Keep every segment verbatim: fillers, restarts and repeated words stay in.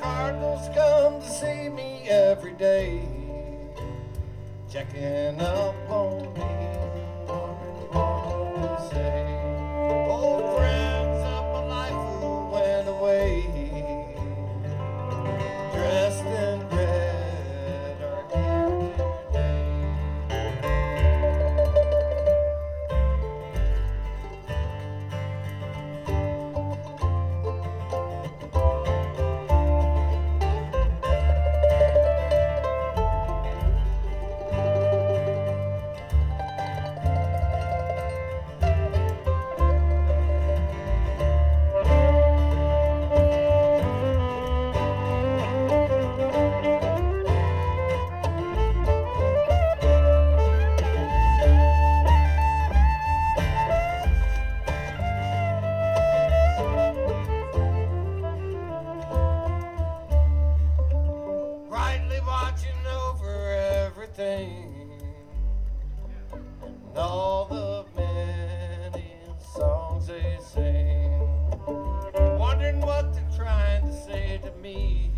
Cardinals come to see me every day, checking up on me, wondering what to say. Old friends of my life who went away, dressed in red, are here today. Brightly watching over everything and all the many songs they sing, wondering what they're trying to say to me,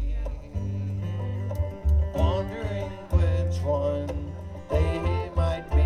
wondering which one they might be.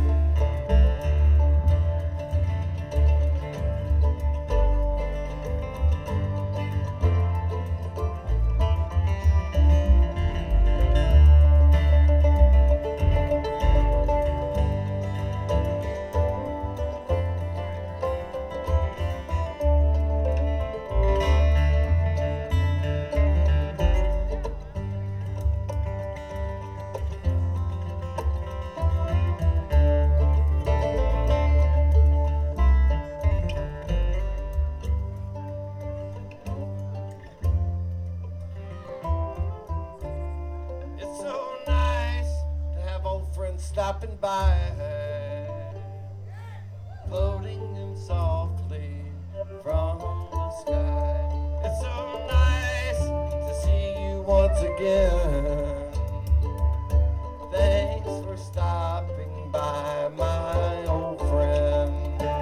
It's so nice to have old friends stopping by, floating in softly from the sky. It's so nice to see you once again. Thanks for stopping by, my old friend.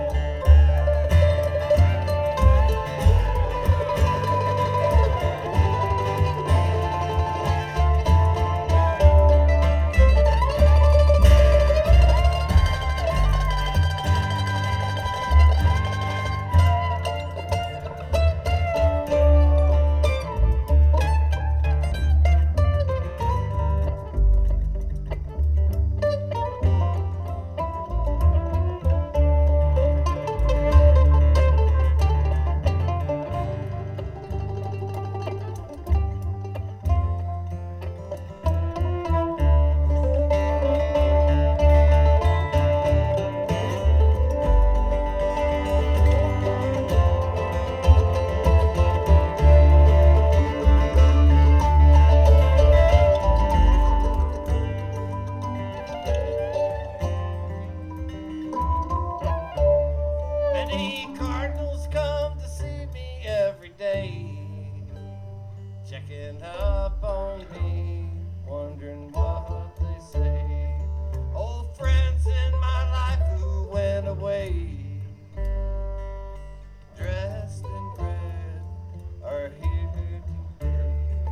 Many cardinals come to see me every day, checking up on me, wondering what they say. Old friends in my life who went away, dressed in red, are here today.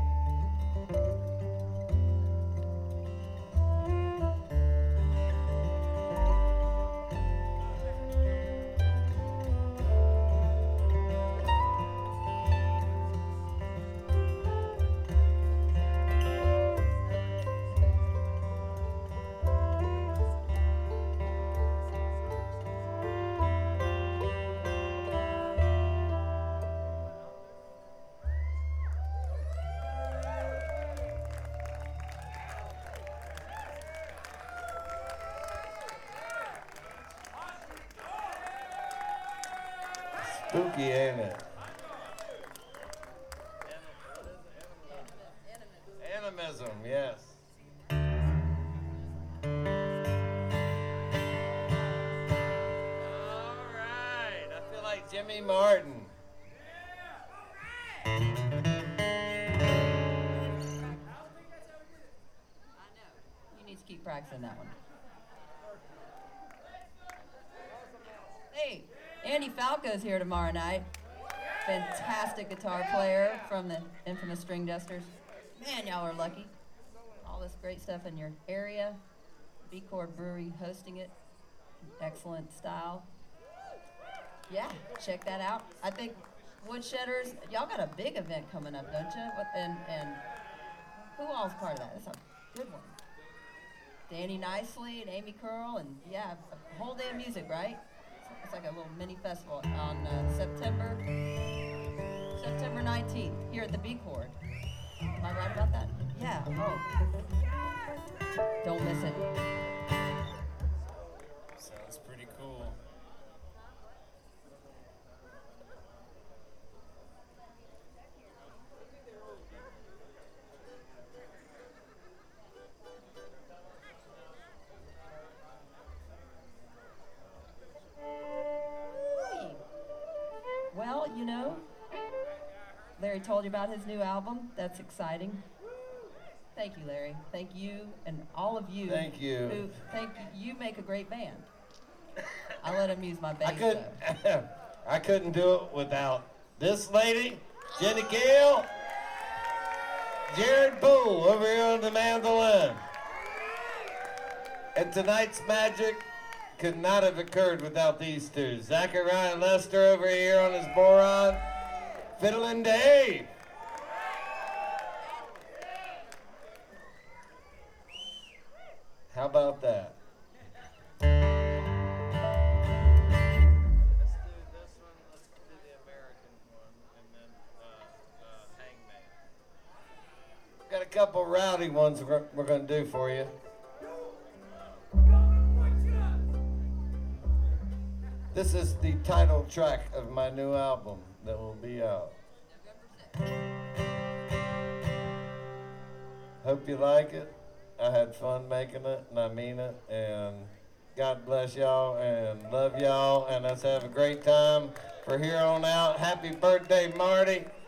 Spooky, ain't it? Animism, yes. All right, I feel like Jimmy Martin. You need to keep practicing that one. Hey, Andy Falco's here tomorrow night. fantastic guitar player from the infamous String Dusters. Man, y'all are lucky. All this great stuff in your area. B Chord Brewery hosting it. Excellent style. Yeah, check that out. I think Woodshedders, y'all got a big event coming up, don't you? What, and, and who all's part of that? That's a good one. Danny Nicely and Amy Curl, and yeah, a whole day of music, right? It's like a little mini festival on uh, September September nineteenth here at the B Chord. Am I right about that? Yeah. Oh, don't miss it. Sounds pretty cool. Well, you know, Larry told you about his new album. That's exciting. Thank you, Larry. Thank you, and all of you. Thank you. Who, thank you. You make a great band. I let him use my bass. I couldn't. I couldn't do it without this lady, Jenny Gale, Jared Poole over here on the mandolin. And tonight's magic could not have occurred without these two. Zachariah Lester over here on his boron, Fiddlin' Dave. How about that? Let's do this one. Let's do the American one, and then uh, uh, Hangman. Got a couple rowdy ones we're, we're going to do for you. This is the title track of my new album that will be out. Hope you like it. I had fun making it, and I mean it. And God bless y'all, and love y'all, and let's have a great time for here on out. Happy birthday, Marty.